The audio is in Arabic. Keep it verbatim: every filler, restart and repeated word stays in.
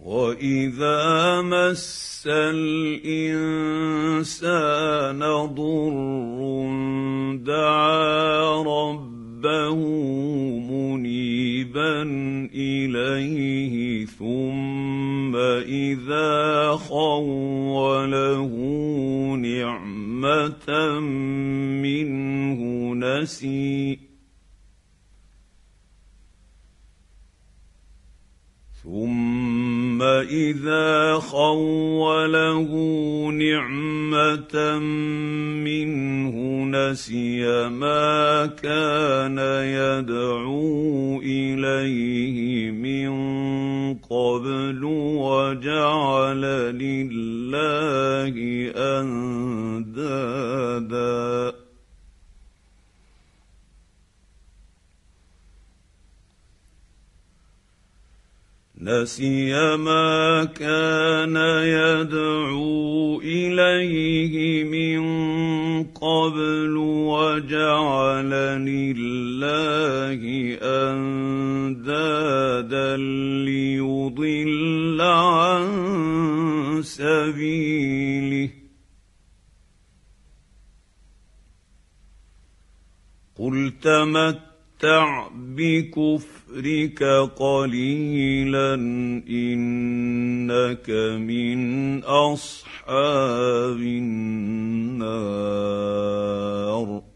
وإذا مس الإنسان ضر دعا ربه منيبا إليه ثم إذا خوله نعمة منه نسي ثم إذا خوله نعمة منه نسي ما كان يدعو إليه من قبل وجعل لله أندادا نسي ما كان يدعو إليه من قبل وجعل لله أندادا ليضل عن سبيله قل تمتع بكفرك قليلا إنك من أصحاب النار